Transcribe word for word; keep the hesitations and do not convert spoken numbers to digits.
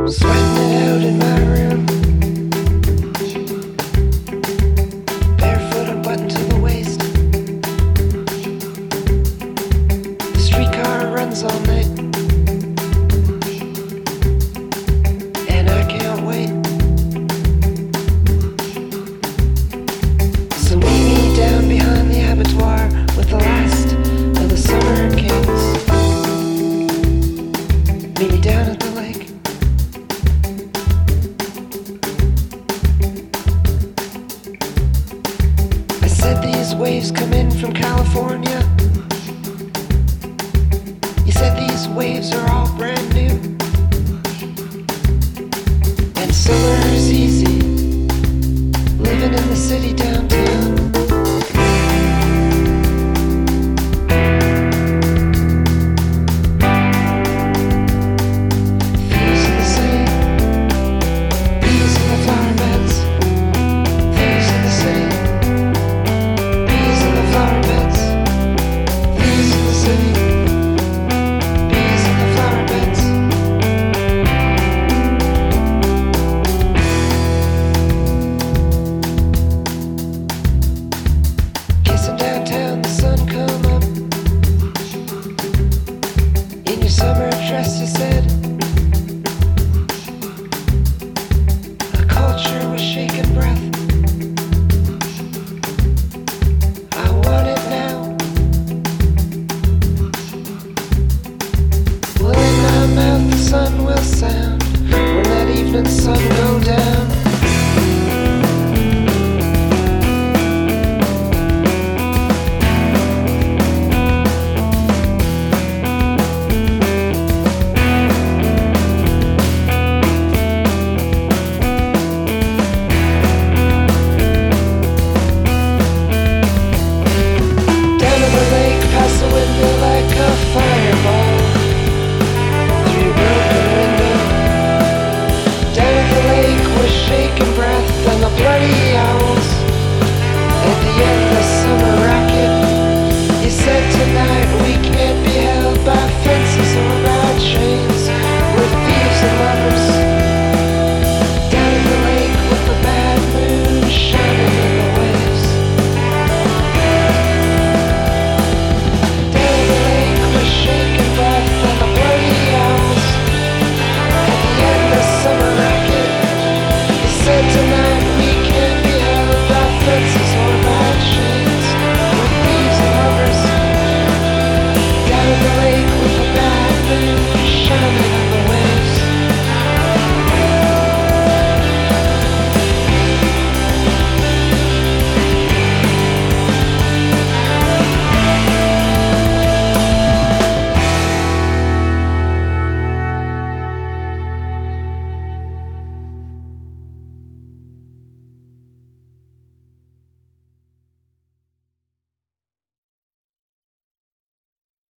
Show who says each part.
Speaker 1: Sweating it out in my room, barefoot unbuttoned to the waist. The streetcar runs all night, and I can't wait. So meet me down behind the abattoir with the last of the summer kings. Meet me down at the lake. I said these waves come in from California. You said these waves are all brand new, and summer's easy, living in the city downtown. Summer dress, you said. A culture with shaken breath. I want it now. Well, in my mouth the sun will sound when that evening sun